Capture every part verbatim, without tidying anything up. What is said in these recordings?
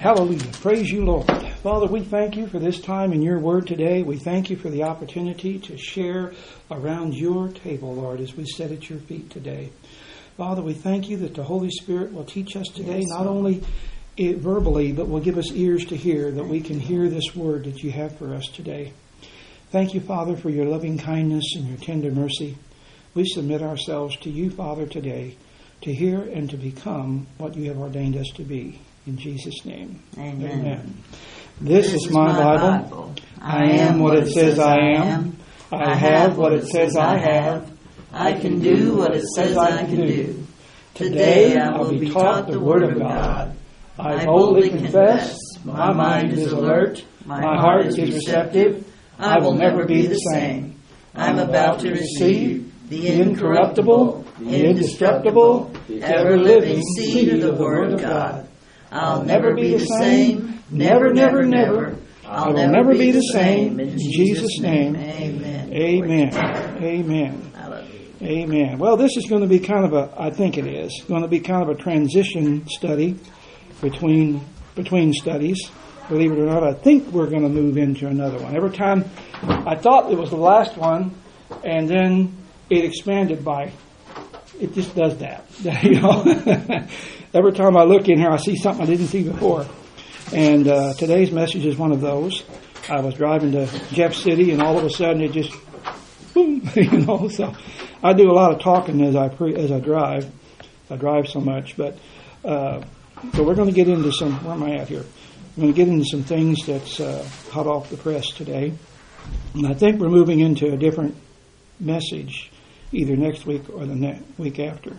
Hallelujah. Praise you, Lord. Father, we thank you for this time in your word today. We thank you for the opportunity to share around your table, Lord, as we sit at your feet today. Father, we thank you that the Holy Spirit will teach us today, yes, not only it verbally, but will give us ears to hear, that we can hear this word that you have for us today. Thank you, Father, for your loving kindness and your tender mercy. We submit ourselves to you, Father, today, to hear and to become what you have ordained us to be. In Jesus' name. Amen. Amen. This, this is my, my Bible. Bible. I am what it says I am. I have what it says I have. I can do what it says I can do. Today I will be taught the Word of God. I boldly confess. My mind is alert. My heart is receptive. I will never be the same. I'm about to receive the incorruptible, the indestructible, the ever-living seed of the Word of God. I'll never be the same. Never, never, never. I'll never be the same. In Jesus' name. Amen. Amen. Amen. Amen. Well, this is going to be kind of a, I think it is, going to be kind of a transition study between between studies. Believe it or not, I think we're going to move into another one. Every time I thought it was the last one, and then it expanded by, it just does that. You know, every time I look in here, I see something I didn't see before. And uh, today's message is one of those. I was driving to Jeff City, and all of a sudden it just, boom, you know. So I do a lot of talking as I pre- as I drive. I drive so much, but uh, so we're going to get into some. Where am I at here? I'm going to get into some things that's uh, hot off the press today, and I think we're moving into a different message, either next week or the next week after.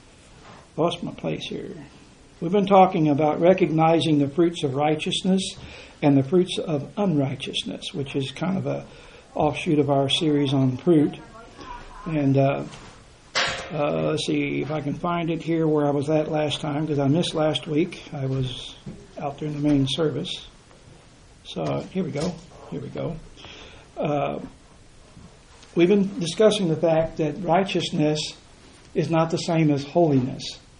Lost my place here. We've been talking about recognizing the fruits of righteousness and the fruits of unrighteousness, which is kind of a offshoot of our series on fruit. And uh, uh, let's see if I can find it here where I was at last time, because I missed last week. I was out there in the main service. So here we go. Here we go. Uh, we've been discussing the fact that righteousness is not the same as holiness.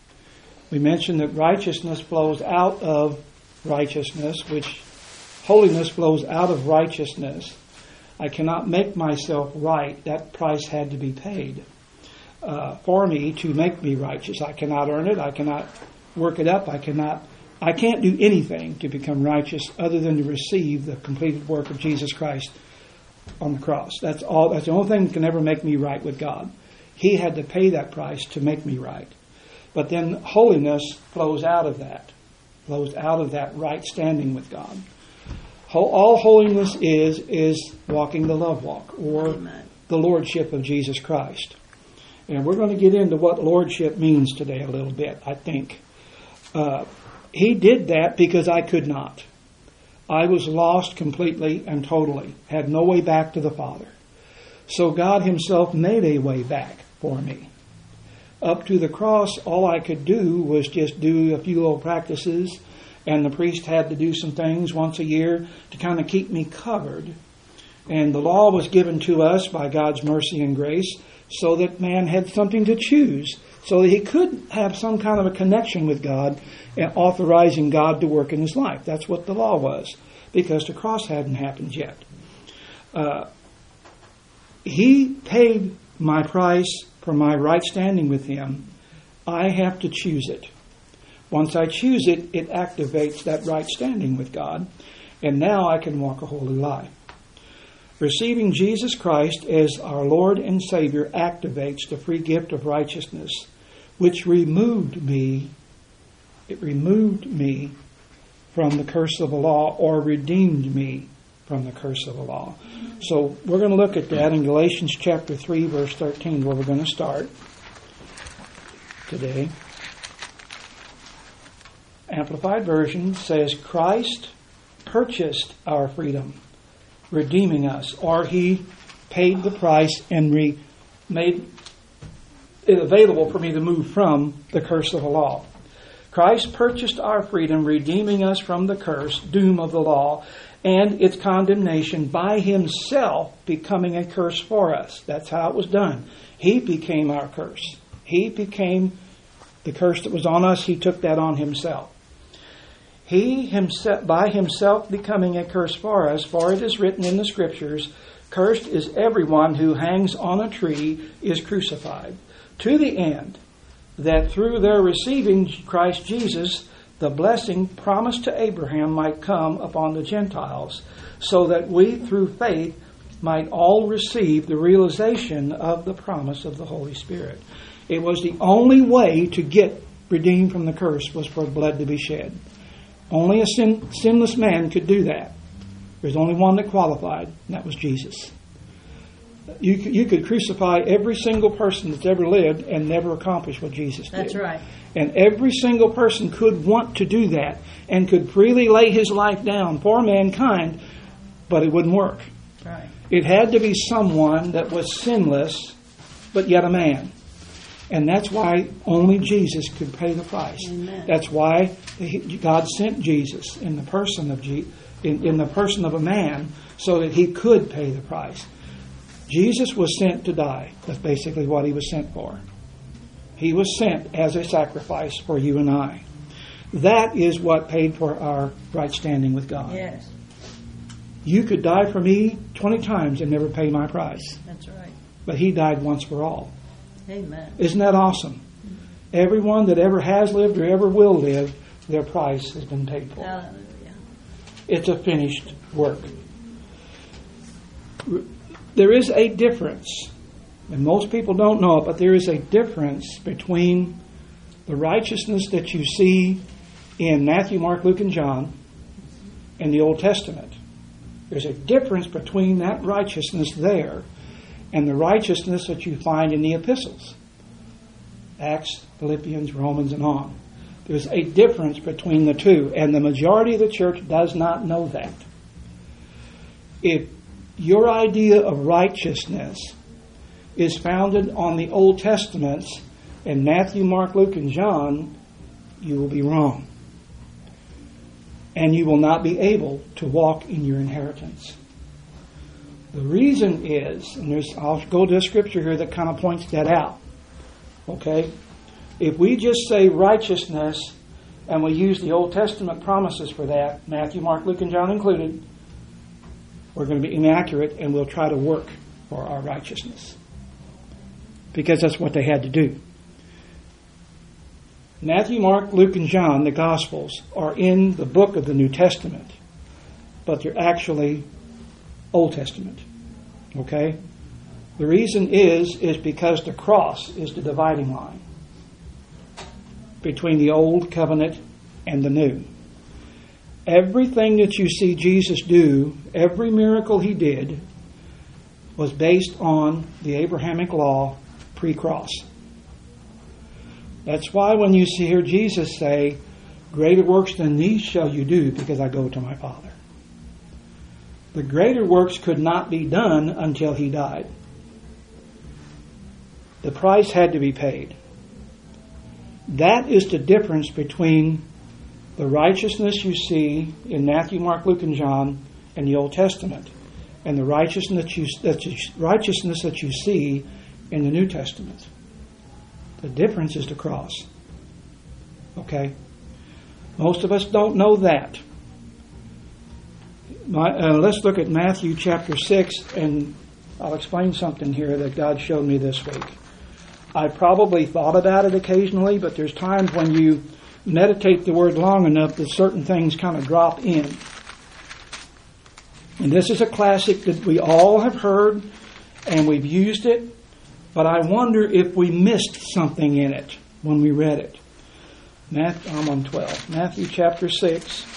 We mentioned that righteousness flows out of righteousness, which holiness flows out of righteousness. I cannot make myself right. That price had to be paid uh, for me to make me righteous. I cannot earn it. I cannot work it up. I cannot. I can't do anything to become righteous other than to receive the completed work of Jesus Christ on the cross. That's all. That's the only thing that can ever make me right with God. He had to pay that price to make me right. But then holiness flows out of that, flows out of that right standing with God. All holiness is, is walking the love walk, or Amen. The lordship of Jesus Christ. And we're going to get into what lordship means today a little bit, I think. Uh, he did that because I could not. I was lost completely and totally, had no way back to the Father. So God himself made a way back for me. Up to the cross, all I could do was just do a few little practices, and the priest had to do some things once a year to kind of keep me covered. And the law was given to us by God's mercy and grace so that man had something to choose, so that he could have some kind of a connection with God and authorizing God to work in his life. That's what the law was, because the cross hadn't happened yet. Uh, he paid my price for my right standing with him. I have to choose it. Once I choose it, it activates that right standing with God, and now I can walk a holy life. Receiving Jesus Christ as our Lord and Savior activates the free gift of righteousness, which removed me, it removed me from the curse of the law, or redeemed me from the curse of the law. So we're going to look at that in Galatians chapter three, verse thirteen, where we're going to start today. Amplified Version says, Christ purchased our freedom, redeeming us, or he paid the price and re- made it available for me to move from the curse of the law. Christ purchased our freedom, redeeming us from the curse, doom of the law, and its condemnation by himself becoming a curse for us. That's how it was done. He became our curse. He became the curse that was on us. He took that on himself. He himself, by himself becoming a curse for us, for it is written in the Scriptures, cursed is everyone who hangs on a tree, is crucified, to the end that through their receiving Christ Jesus, the blessing promised to Abraham might come upon the Gentiles, so that we through faith might all receive the realization of the promise of the Holy Spirit. It was the only way to get redeemed from the curse was for blood to be shed. Only a sin, sinless man could do that. There's only one that qualified, and that was Jesus. You, you could crucify every single person that's ever lived and never accomplish what Jesus did. That's right. And every single person could want to do that and could freely lay his life down for mankind, but it wouldn't work. Right. It had to be someone that was sinless, but yet a man. And that's why only Jesus could pay the price. Amen. That's why God sent Jesus in the person of Je- in, in the person of a man, so that he could pay the price. Jesus was sent to die. That's basically what he was sent for. He was sent as a sacrifice for you and I. That is what paid for our right standing with God. Yes. You could die for me twenty times and never pay my price. That's right. But he died once for all. Amen. Isn't that awesome? Everyone that ever has lived or ever will live, their price has been paid for. Hallelujah. It's a finished work. There is a difference, and most people don't know it, but there is a difference between the righteousness that you see in Matthew, Mark, Luke, and John and the Old Testament. There's a difference between that righteousness there and the righteousness that you find in the epistles. Acts, Philippians, Romans, and on. There's a difference between the two, and the majority of the church does not know that. If your idea of righteousness is founded on the Old Testaments and Matthew, Mark, Luke, and John, you will be wrong. And you will not be able to walk in your inheritance. The reason is, and there's, I'll go to a scripture here that kind of points that out. Okay? If we just say righteousness and we use the Old Testament promises for that, Matthew, Mark, Luke, and John included, we're going to be inaccurate and we'll try to work for our righteousness. Because that's what they had to do. Matthew, Mark, Luke, and John, the Gospels, are in the book of the New Testament, but they're actually Old Testament. Okay? The reason is, is because the cross is the dividing line between the Old Covenant and the New. Everything that you see Jesus do, every miracle he did, was based on the Abrahamic law pre-cross. That's why when you see here Jesus say, greater works than these shall you do, because I go to my Father. The greater works could not be done until he died. The price had to be paid. That is the difference between the righteousness you see in Matthew, Mark, Luke, and John and the Old Testament, and the righteousness that you, that you, righteousness that you see in the New Testament. The difference is the cross. Okay? Most of us don't know that. My, uh, let's look at Matthew chapter six, and I'll explain something here that God showed me this week. I probably thought about it occasionally, but there's times when you meditate the word long enough that certain things kind of drop in. And this is a classic that we all have heard, and we've used it, but I wonder if we missed something in it when we read it. Matthew, I'm on twelve. Matthew chapter six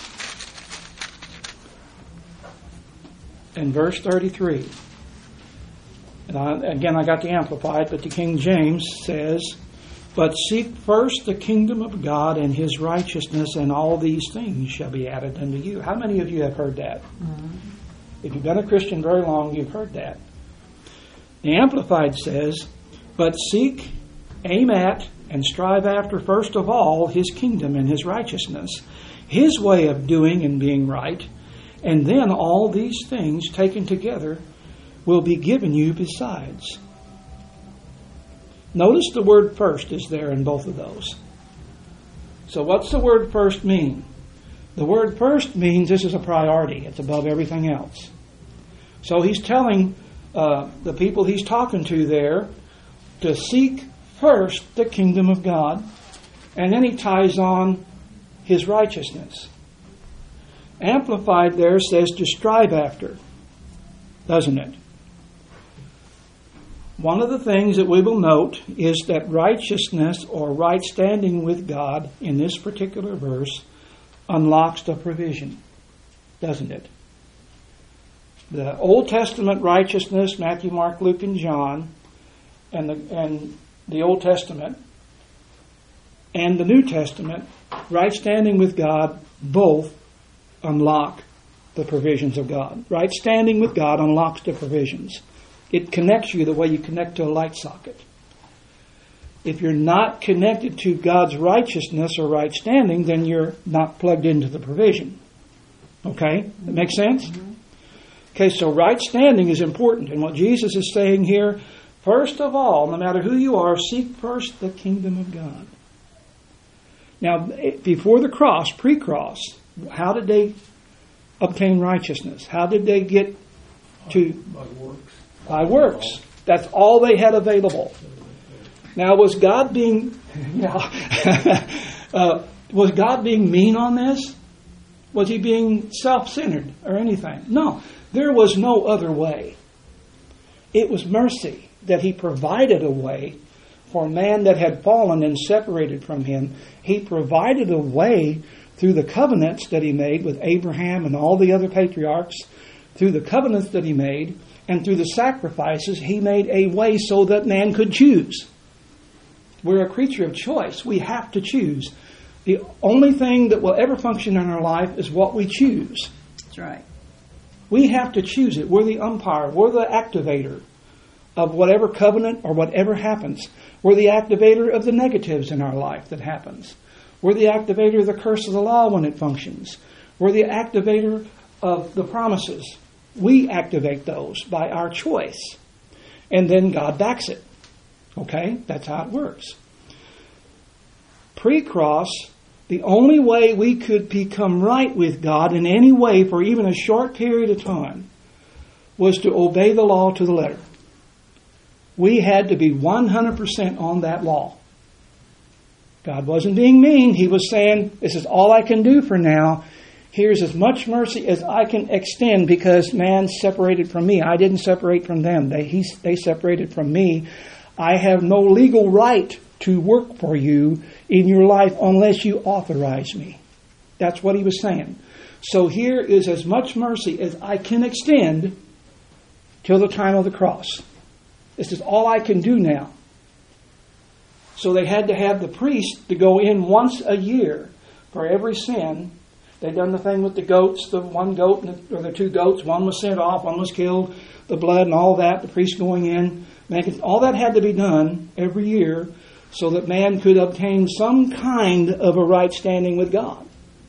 and verse thirty-three. And I, again, I got the Amplified, but the King James says, but seek first the kingdom of God and his righteousness, and all these things shall be added unto you. How many of you have heard that? Mm-hmm. If you've been a Christian very long, you've heard that. The Amplified says, but seek, aim at, and strive after first of all his kingdom and his righteousness, his way of doing and being right, and then all these things taken together will be given you besides. Notice the word first is there in both of those. So what's the word first mean? The word first means this is a priority. It's above everything else. So he's telling uh, the people he's talking to there to seek first the kingdom of God. And then he ties on his righteousness. Amplified there says to strive after, doesn't it? One of the things that we will note is that righteousness or right standing with God in this particular verse unlocks the provision, doesn't it? The Old Testament righteousness, Matthew, Mark, Luke, and John, and the, and the Old Testament, and the New Testament, right standing with God, both unlock the provisions of God. Right standing with God unlocks the provisions. It connects you the way you connect to a light socket. If you're not connected to God's righteousness or right standing, then you're not plugged into the provision. Okay? That makes sense? Mm-hmm. Okay, so right standing is important. And what Jesus is saying here, first of all, no matter who you are, seek first the kingdom of God. Now, before the cross, pre-cross, how did they obtain righteousness? How did they get to... By works. By works. That's all they had available. Now, was God being... Yeah, uh, was God being mean on this? Was he being self-centered or anything? No. There was no other way. It was mercy that he provided a way for man that had fallen and separated from him. He provided a way through the covenants that he made with Abraham and all the other patriarchs, through the covenants that he made, and through the sacrifices, he made a way so that man could choose. We're a creature of choice. We have to choose. The only thing that will ever function in our life is what we choose. That's right. We have to choose it. We're the umpire. We're the activator of whatever covenant or whatever happens. We're the activator of the negatives in our life that happens. We're the activator of the curse of the law when it functions. We're the activator of the promises. We activate those by our choice. And then God backs it. Okay? That's how it works. Pre-cross, the only way we could become right with God in any way for even a short period of time was to obey the law to the letter. We had to be one hundred percent on that law. God wasn't being mean. He was saying, this is all I can do for now. Here's as much mercy as I can extend because man separated from me. I didn't separate from them. They, he, they separated from me. I have no legal right to work for you in your life unless you authorize me. That's what he was saying. So here is as much mercy as I can extend till the time of the cross. This is all I can do now. So they had to have the priest to go in once a year for every sin. They'd done the thing with the goats, the one goat or the two goats. One was sent off, one was killed, the blood and all that. The priest going in, making all that had to be done every year so that man could obtain some kind of a right standing with God.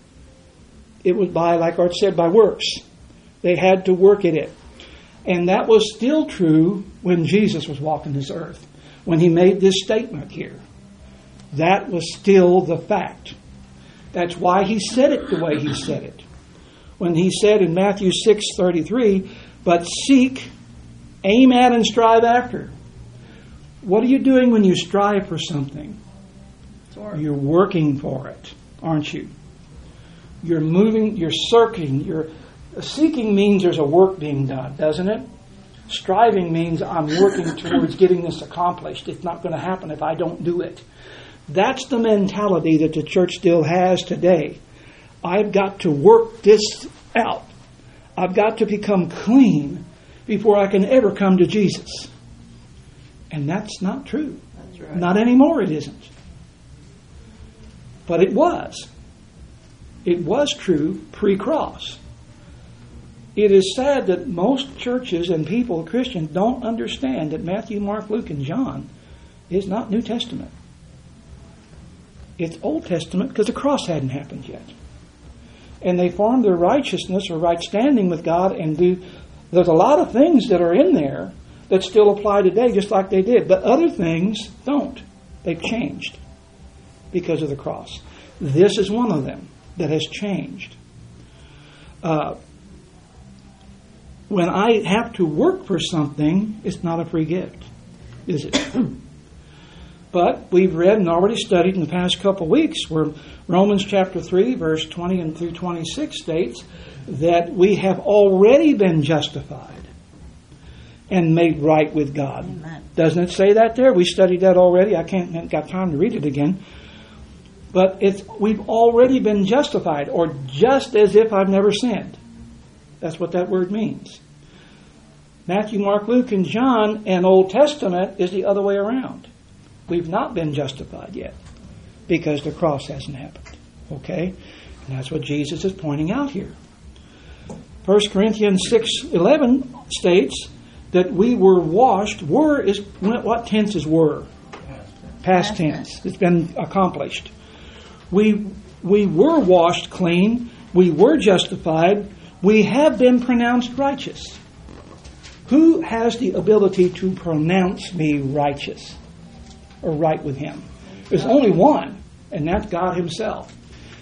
It was by, like Art said, by works. They had to work at it. And that was still true when Jesus was walking this earth. When he made this statement here. That was still the fact. That's why he said it the way he said it. When he said in Matthew six thirty-three, but seek, aim at, and strive after. What are you doing when you strive for something? You're working for it, aren't you? You're moving, you're searching, you're seeking means there's a work being done, doesn't it? Striving means I'm working towards getting this accomplished. It's not going to happen if I don't do it. That's the mentality that the church still has today. I've got to work this out. I've got to become clean before I can ever come to Jesus. And that's not true. That's right. Not anymore it isn't. But it was. It was true pre-cross. It is sad that most churches and people, Christians, don't understand that Matthew, Mark, Luke, and John is not New Testament. It's Old Testament because the cross hadn't happened yet. And they form their righteousness or right standing with God and do... There's a lot of things that are in there that still apply today just like they did. But other things don't. They've changed because of the cross. This is one of them that has changed. Uh, when I have to work for something, it's not a free gift, is it? But we've read and already studied in the past couple of weeks where Romans chapter three, verse twenty and through twenty-six states that we have already been justified and made right with God. Amen. Doesn't it say that there? We studied that already. I can't haven't got time to read it again. But it's we've already been justified, or just as if I've never sinned. That's what that word means. Matthew, Mark, Luke, and John and Old Testament is the other way around. We've not been justified yet because the cross hasn't happened. Okay? And that's what Jesus is pointing out here. First Corinthians six eleven states that we were washed. Were is, what tense is were? Past tense. It's been accomplished. We we were washed clean. We were justified. We have been pronounced righteous. Who has the ability to pronounce me righteous or right with Him? There's only one, and that's God Himself.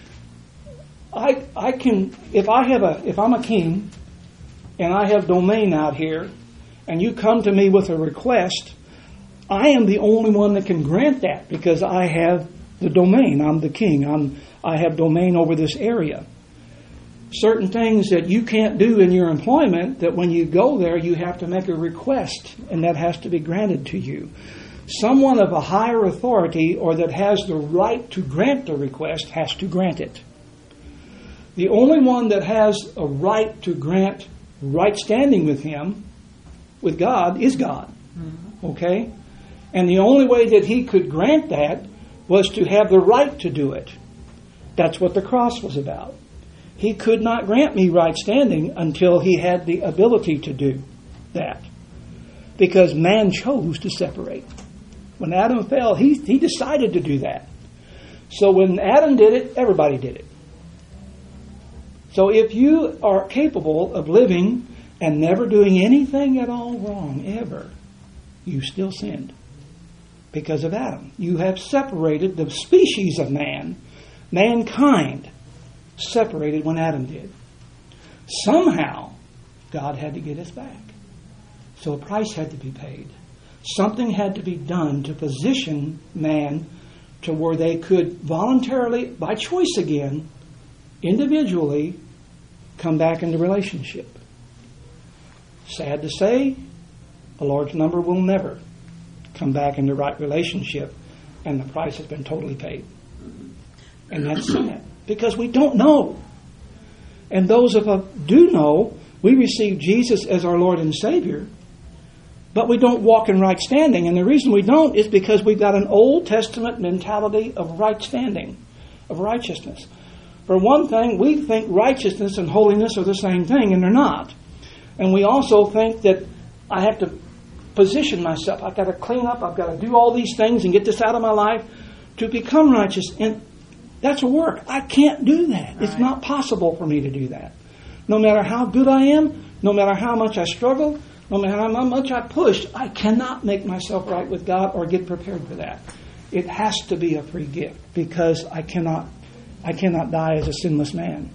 I I can if I have a if I'm a king and I have domain out here, and you come to me with a request, I am the only one that can grant that because I have the domain. I'm the king. I'm I have domain over this area. Certain things that you can't do in your employment, that when you go there you have to make a request, and that has to be granted to you. Someone of a higher authority or that has the right to grant the request has to grant it. The only one that has a right to grant right standing with Him, with God, is God. Okay? And the only way that He could grant that was to have the right to do it. That's what the cross was about. He could not grant me right standing until He had the ability to do that. Because man chose to separate. When Adam fell, he, he decided to do that. So when Adam did it, everybody did it. So if you are capable of living and never doing anything at all wrong, ever, you still sinned. Because of Adam. You have separated the species of man, mankind, separated when Adam did. Somehow, God had to get us back. So a price had to be paid. Something had to be done to position man to where they could voluntarily, by choice again, individually, come back into relationship. Sad to say, a large number will never come back into right relationship, and the price has been totally paid. And that's sad, because we don't know. And those of us do know, we receive Jesus as our Lord and Savior, but we don't walk in right standing. And the reason we don't is because we've got an Old Testament mentality of right standing, of righteousness. For one thing, we think righteousness and holiness are the same thing, and they're not. And we also think that I have to position myself. I've got to clean up. I've got to do all these things and get this out of my life to become righteous. And that's a work. I can't do that. Right. It's not possible for me to do that. No matter how good I am, no matter how much I struggle, no matter how much I push, I cannot make myself right with God or get prepared for that. It has to be a free gift because I cannot, I cannot die as a sinless man.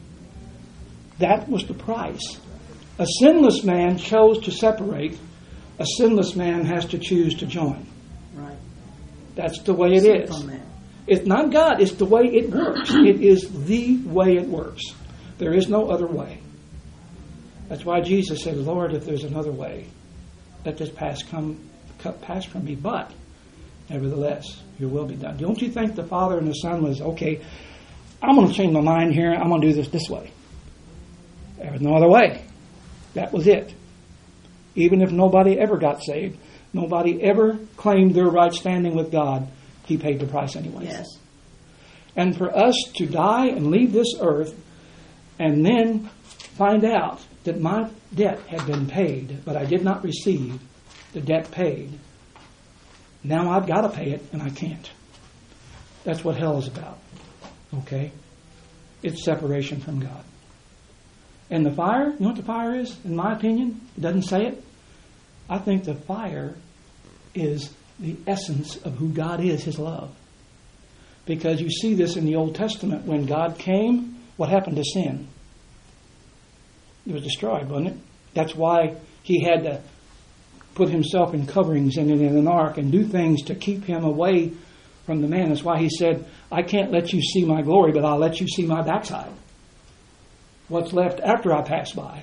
That was the price. A sinless man chose to separate. A sinless man has to choose to join. Right. That's the way it is. It's not God. It's the way it works. It is the way it works. There is no other way. That's why Jesus said, Lord, if there's another way, let this pass come pass from me. But, nevertheless, your will be done. Don't you think the Father and the Son was, okay, I'm going to change my mind here. I'm going to do this this way. There was no other way. That was it. Even if nobody ever got saved, nobody ever claimed their right standing with God, He paid the price anyway. Yes. And for us to die and leave this earth and then find out that my debt had been paid, but I did not receive the debt paid, now I've got to pay it and I can't. That's what hell is about. Okay? It's separation from God. And the fire, you know what the fire is, in my opinion? It doesn't say it. I think the fire is the essence of who God is, His love. Because you see this in the Old Testament. When God came, what happened to sin? It was destroyed, wasn't it? That's why he had to put himself in coverings and in an ark and do things to keep him away from the man. That's why he said, I can't let you see my glory, but I'll let you see my backside. What's left after I pass by.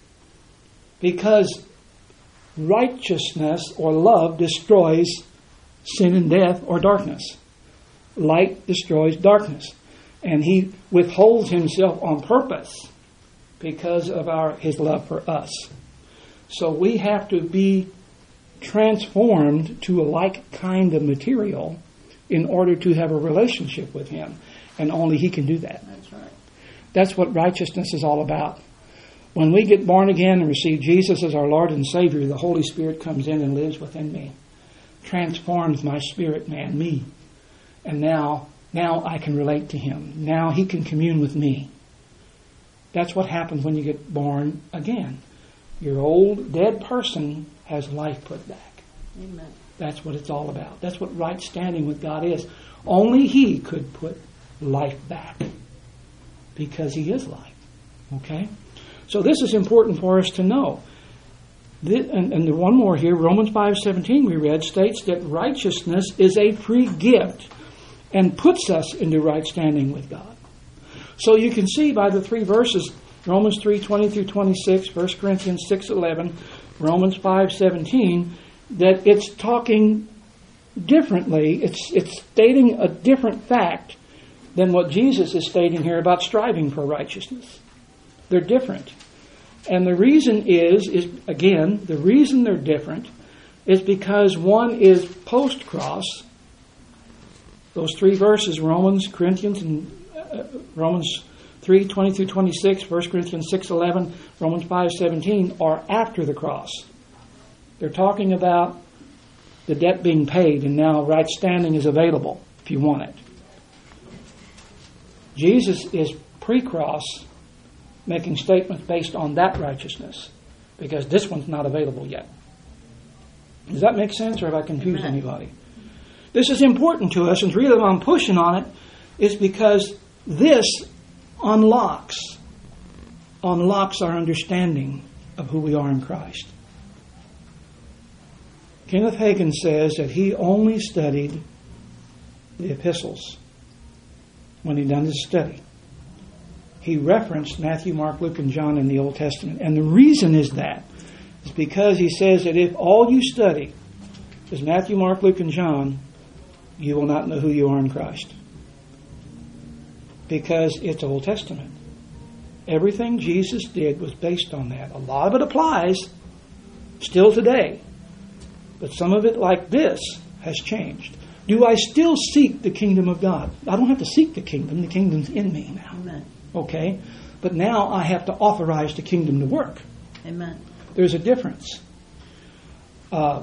Because righteousness or love destroys sin and death or darkness. Light destroys darkness. And he withholds himself on purpose because of our his love for us. So we have to be transformed to a like kind of material in order to have a relationship with him. And only he can do that. That's right. That's what righteousness is all about. When we get born again and receive Jesus as our Lord and Savior, the Holy Spirit comes in and lives within me. Transforms my spirit man, me. And now, now I can relate to him. Now he can commune with me. That's what happens when you get born again. Your old, dead person has life put back. Amen. That's what it's all about. That's what right standing with God is. Only he could put life back. Because he is life. Okay? So this is important for us to know. This, and, and the one more here, Romans five seventeen we read, states that righteousness is a free gift and puts us into right standing with God. So you can see by the three verses, Romans three twenty through twenty-six, First Corinthians six eleven, Romans five seventeen, that it's talking differently. It's it's stating a different fact than what Jesus is stating here about striving for righteousness. They're different. And the reason is, is again, the reason they're different is because one is post-cross. Those three verses, Romans, Corinthians, and uh, Romans three twenty through twenty-six, First Corinthians six eleven, Romans five seventeen, are after the cross. They're talking about the debt being paid, and now right standing is available if you want it. Jesus is pre-cross, making statements based on that righteousness, because this one's not available yet. Does that make sense, or have I confused Amen. anybody? This is important to us, and the reason I'm pushing on it is because this unlocks, unlocks our understanding of who we are in Christ. Kenneth Hagin says that he only studied the epistles when he done his study. He referenced Matthew, Mark, Luke, and John in the Old Testament. And the reason is that is because he says that if all you study is Matthew, Mark, Luke, and John, you will not know who you are in Christ. Because it's Old Testament. Everything Jesus did was based on that. A lot of it applies still today. But some of it, like this, has changed. Do I still seek the kingdom of God? I don't have to seek the kingdom. The kingdom's in me now. Amen. Okay? But now I have to authorize the kingdom to work. Amen. There's a difference. Uh,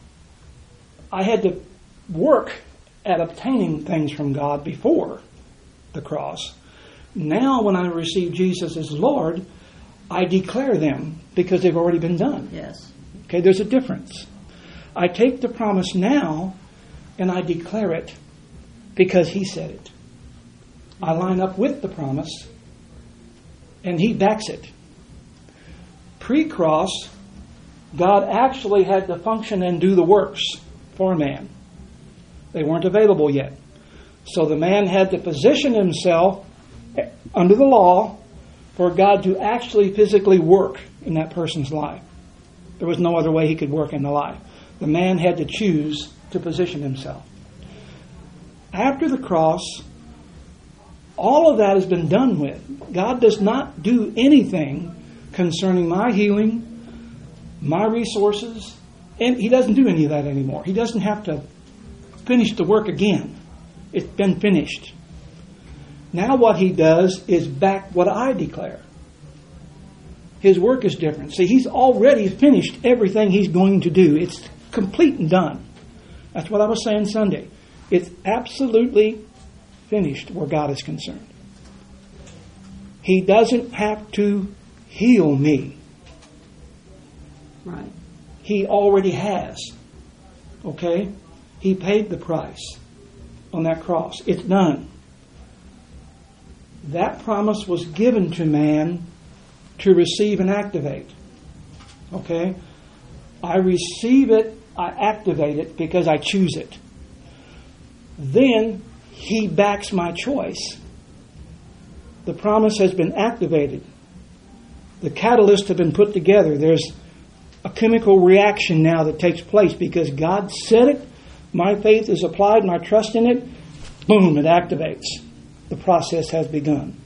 I had to work at obtaining things from God before the cross. Now when I receive Jesus as Lord, I declare them because they've already been done. Yes. Okay, there's a difference. I take the promise now and I declare it because he said it. I line up with the promise and he backs it. Pre-cross, God actually had to function and do the works for man. They weren't available yet. So the man had to position himself under the law for God to actually physically work in that person's life. There was no other way he could work in the life. The man had to choose to position himself. After the cross, all of that has been done with. God does not do anything concerning my healing, my resources, and he doesn't do any of that anymore. He doesn't have to finish the work again. It's been finished. Now what he does is back what I declare. His work is different. See, he's already finished everything he's going to do. It's complete and done. That's what I was saying Sunday. It's absolutely finished where God is concerned. He doesn't have to heal me. Right. He already has. Okay? He paid the price on that cross. It's done. That promise was given to man to receive and activate. Okay? I receive it, I activate it because I choose it. Then He backs my choice. The promise has been activated. The catalysts have been put together. There's a chemical reaction now that takes place because God said it. My faith is applied, my trust in it. Boom, it activates. The process has begun.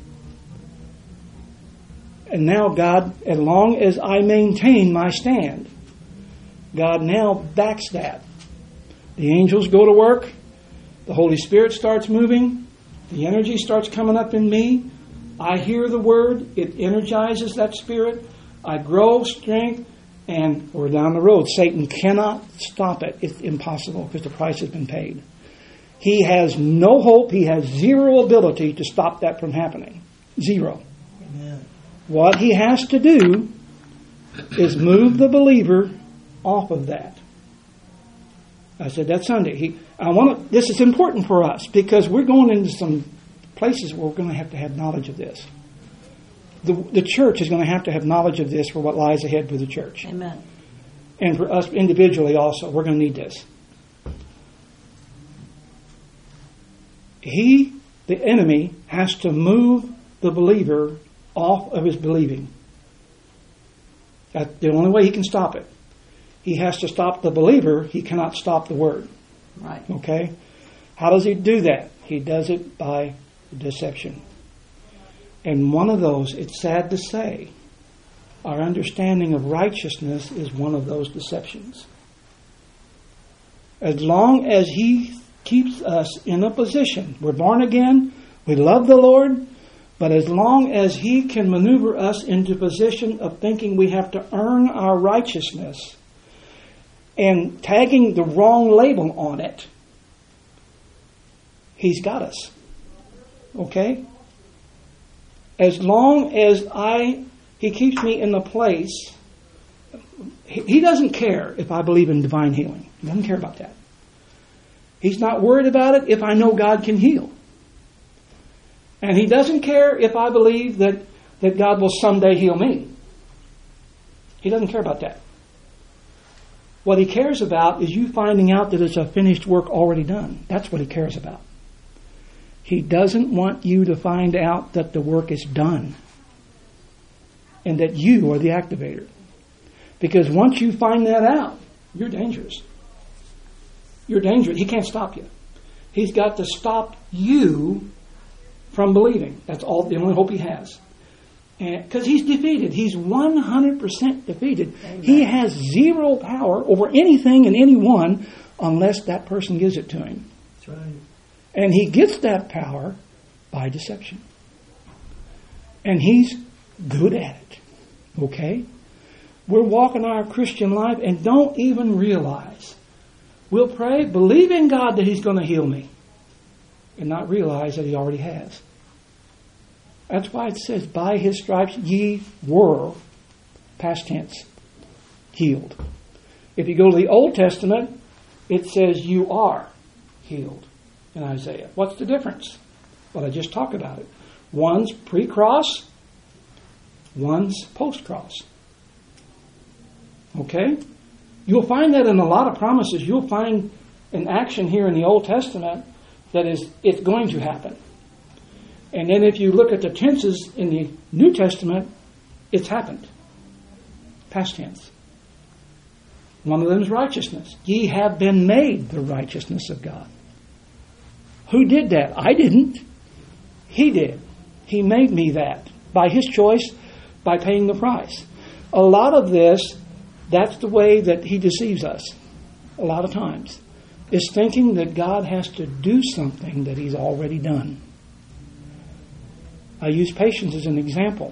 And now God, as long as I maintain my stand, God now backs that. The angels go to work. The Holy Spirit starts moving. The energy starts coming up in me. I hear the word. It energizes that spirit. I grow strength. And we're down the road. Satan cannot stop it. It's impossible because the price has been paid. He has no hope. He has zero ability to stop that from happening. Zero. Amen. What he has to do is move the believer off of that. I said that Sunday. He, I want to, this is important for us because we're going into some places where we're going to have to have knowledge of this. The, the church is going to have to have knowledge of this for what lies ahead for the church. Amen. And for us individually also. We're going to need this. He, the enemy, has to move the believer off of his believing. That's the only way he can stop it. He has to stop the believer. He cannot stop the word. Right. Okay? How does he do that? He does it by deception. And one of those, it's sad to say, our understanding of righteousness is one of those deceptions. As long as he keeps us in a position, we're born again, we love the Lord, but as long as he can maneuver us into a position of thinking we have to earn our righteousness and tagging the wrong label on it, he's got us. Okay? As long as I, he keeps me in the place, he, he doesn't care if I believe in divine healing. He doesn't care about that. He's not worried about it if I know God can heal. And he doesn't care if I believe that, that God will someday heal me. He doesn't care about that. What he cares about is you finding out that it's a finished work already done. That's what he cares about. He doesn't want you to find out that the work is done and that you are the activator. Because once you find that out, you're dangerous. You're dangerous. He can't stop you. He's got to stop you from believing. That's all. The only hope he has. Because he's defeated. He's one hundred percent defeated. Amen. He has zero power over anything and anyone unless that person gives it to him. That's right. And he gets that power by deception. And he's good at it. Okay? We're walking our Christian life and don't even realize. We'll pray, believe in God that he's going to heal me. And not realize that he already has. That's why it says, by his stripes ye were, past tense, healed. If you go to the Old Testament, it says you are healed. In Isaiah. What's the difference? Well, I just talked about it. One's pre-cross, one's post-cross. Okay? You'll find that in a lot of promises. You'll find an action here in the Old Testament that is, it's going to happen. And then if you look at the tenses in the New Testament, it's happened. Past tense. One of them is righteousness. Ye have been made the righteousness of God. Who did that? I didn't. He did. He made me that by his choice, by paying the price. A lot of this, that's the way that he deceives us. A lot of times. Is thinking that God has to do something that he's already done. I use patience as an example.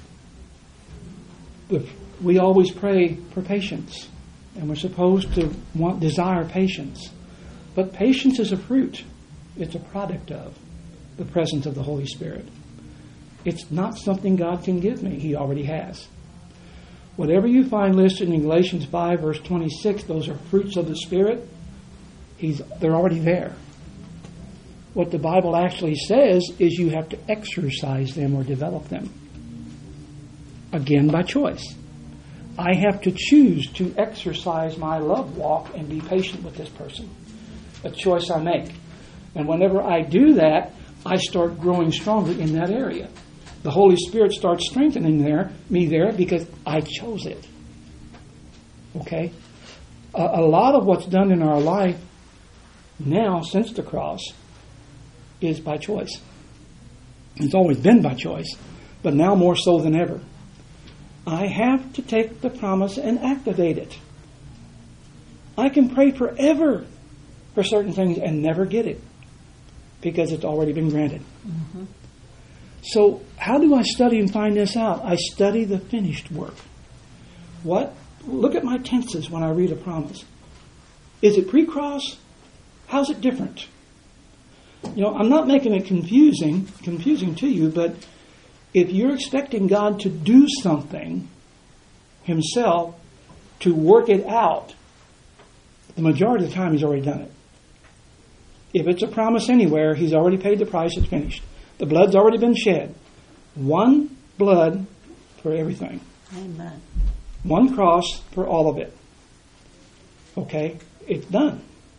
We always pray for patience. And we're supposed to want, desire patience. But patience is a fruit. It's a product of the presence of the Holy Spirit. It's not something God can give me. He already has. Whatever you find listed in Galatians five, verse twenty-six, those are fruits of the Spirit. He's, they're already there. What the Bible actually says is you have to exercise them or develop them. Again, by choice. I have to choose to exercise my love walk and be patient with this person. A choice I make. And whenever I do that, I start growing stronger in that area. The Holy Spirit starts strengthening there, me there because I chose it. Okay? A, a lot of what's done in our life now, since the cross, is by choice. It's always been by choice, but now more so than ever. I have to take the promise and activate it. I can pray forever for certain things and never get it because it's already been granted. Mm-hmm. So how do I study and find this out? I study the finished work. What? Look at my tenses when I read a promise. Is it pre-cross? How's it different? You know, I'm not making it confusing, confusing to you, but if you're expecting God to do something himself to work it out, the majority of the time he's already done it. If it's a promise anywhere, he's already paid the price, it's finished. The blood's already been shed. One blood for everything. Amen. One cross for all of it. Okay? It's done.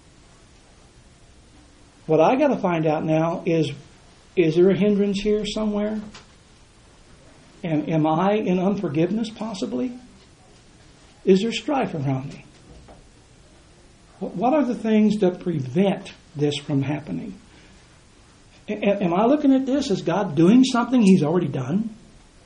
What I got to find out now is, is there a hindrance here somewhere? Am, am I in unforgiveness possibly? Is there strife around me? What are the things that prevent this from happening? Am I looking at this as God doing something he's already done?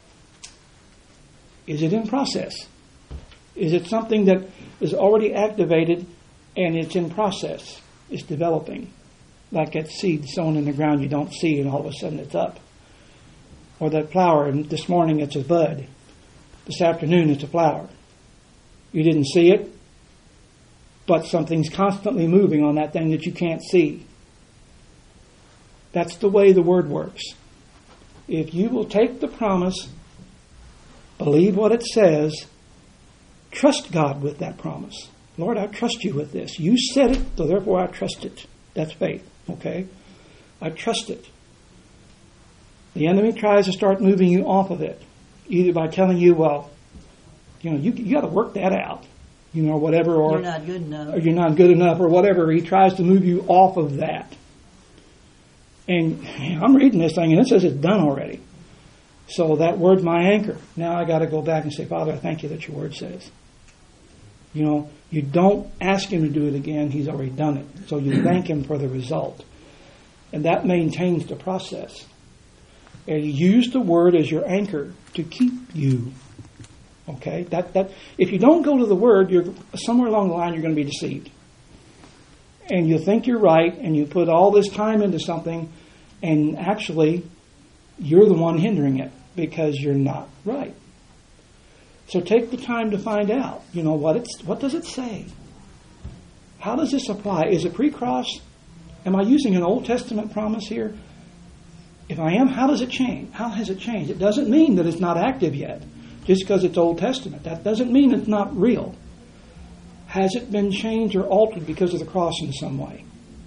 Is it in process? Is it something that is already activated and it's in process? It's developing. Like that seed sown in the ground you don't see and all of a sudden it's up. Or that flower, and this morning it's a bud. This afternoon it's a flower. You didn't see it, but something's constantly moving on that thing that you can't see. That's the way the Word works. If you will take the promise, believe what it says, trust God with that promise. Lord, I trust you with this. You said it, so therefore I trust it. That's faith, okay? I trust it. The enemy tries to start moving you off of it, either by telling you, well, you know, you, you got to work that out, you know, whatever, or you're not good enough, or you're not good enough, or whatever. He tries to move you off of that. And I'm reading this thing, and it says it's done already. So that word's my anchor. Now I got to go back and say, Father, I thank you that your word says. You know, you don't ask him to do it again. He's already done it. So you thank him for the result. And that maintains the process. And you use the word as your anchor to keep you. Okay? That that if you don't go to the word, you're somewhere along the line you're going to be deceived. And you think you're right, and you put all this time into something, and actually you're the one hindering it because you're not right. So take the time to find out, you know, what it's what does it say? How does this apply? Is it pre-cross? Am I using an Old Testament promise here? If I am, how does it change? How has it changed? It doesn't mean that it's not active yet, just because it's Old Testament. That doesn't mean it's not real. Has it been changed or altered because of the cross in some way?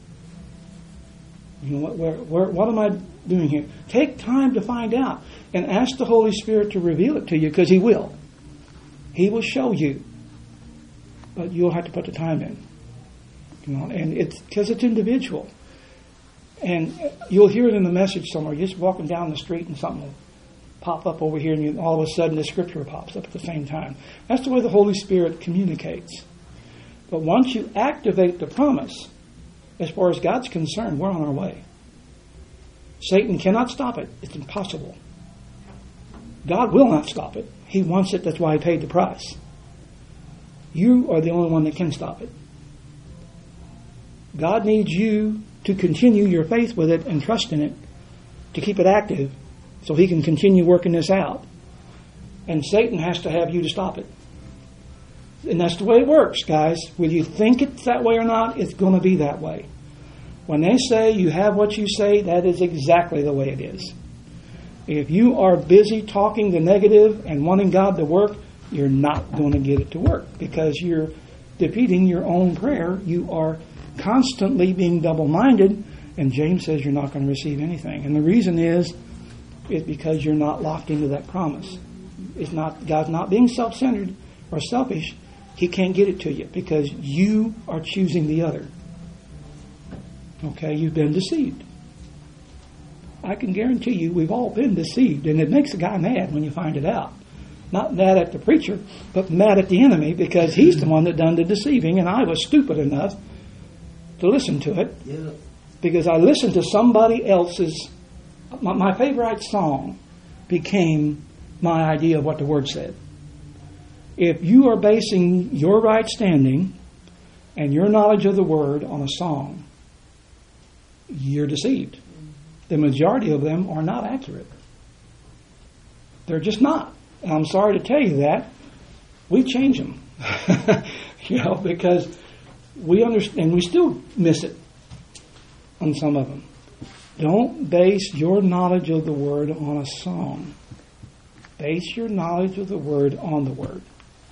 You know, what, where, where, what am I doing here? Take time to find out and ask the Holy Spirit to reveal it to you, because he will. He will show you, but you'll have to put the time in. You know, and it's because it's individual. And you'll hear it in the message somewhere. You're just walking down the street and something will pop up over here, and you, all of a sudden the scripture pops up at the same time. That's the way the Holy Spirit communicates. But once you activate the promise, as far as God's concerned, we're on our way. Satan cannot stop it. It's impossible. God will not stop it. He wants it. That's why he paid the price. You are the only one that can stop it. God needs you to continue your faith with it and trust in it, to keep it active so he can continue working this out. And Satan has to have you to stop it. And that's the way it works, guys. Whether you think it's that way or not, it's going to be that way. When they say you have what you say, that is exactly the way it is. If you are busy talking the negative and wanting God to work, you're not going to get it to work, because you're defeating your own prayer. You are constantly being double-minded, and James says you're not going to receive anything. And the reason is, is because you're not locked into that promise. It's not, God's not being self-centered or selfish. He can't get it to you because you are choosing the other. Okay, you've been deceived. I can guarantee you we've all been deceived, and it makes a guy mad when you find it out. Not mad at the preacher, but mad at the enemy because he's the one that done the deceiving, and I was stupid enough to listen to it Yeah. because I listened to somebody else's. My, my favorite song became my idea of what the Word said. If you are basing your right standing and your knowledge of the Word on a song, you're deceived. The majority of them are not accurate. They're just not. And I'm sorry to tell you that. We change them. you know, because we understand, we still miss it on some of them. Don't base your knowledge of the Word on a song. Base your knowledge of the Word on the Word.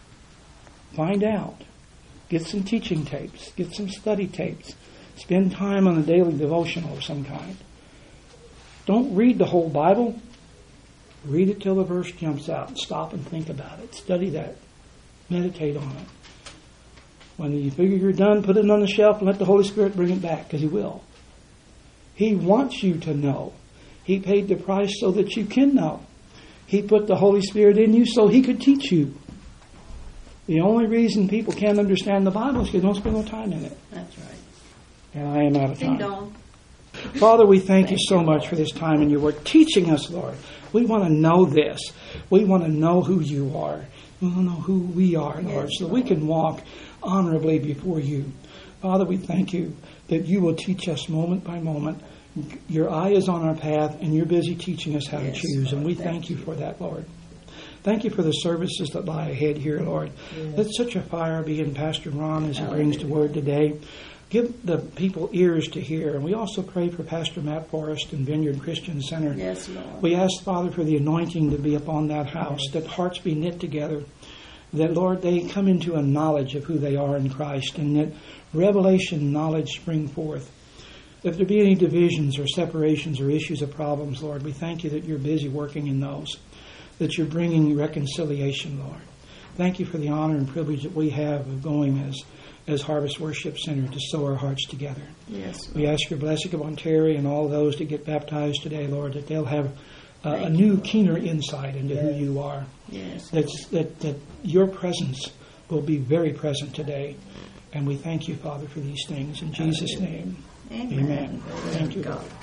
Find out. Get some teaching tapes. Get some study tapes. Spend time on a daily devotional of some kind. Don't read the whole Bible. Read it till the verse jumps out. Stop and think about it. Study that. Meditate on it. When you figure you're done, put it on the shelf and let the Holy Spirit bring it back, because He will. He wants you to know. He paid the price so that you can know. He put the Holy Spirit in you so He could teach you. The only reason people can't understand the Bible is because they don't spend no time in it. That's right. And I am out of time. Ding dong. Father, we thank you so much for this time in your word, teaching us, Lord. We want to know this. We want to know who you are. We want to know who we are, Lord, so that we can walk honorably before you. Father, we thank you that you will teach us moment by moment. Your eye is on our path, and you're busy teaching us how Yes, to choose. Lord, And we thank thank you you. for that, Lord. Thank you for the services that lie ahead here, Lord. Yes. Let such a fire be in Pastor Ron as he Hallelujah. brings the word today. Give the people ears to hear. And we also pray for Pastor Matt Forrest and Vineyard Christian Center. Yes, Lord. We ask, Father, for the anointing to be upon that house, that hearts be knit together, that, Lord, they come into a knowledge of who they are in Christ, and that revelation knowledge spring forth. If there be any divisions or separations or issues or problems, Lord, we thank you that you're busy working in those, that you're bringing reconciliation, Lord. Thank you for the honor and privilege that we have of going as as Harvest Worship Center to sew our hearts together. Yes, Lord. We ask your blessing upon Terry and all those that get baptized today, Lord, that they'll have uh, a Thank new, you, Lord. keener insight into Yes. who you are. Yes. That's, that, that your presence will be very present today. And we thank you, Father, for these things. In Jesus' name, Amen. amen. Praise Thank you, God. Lord.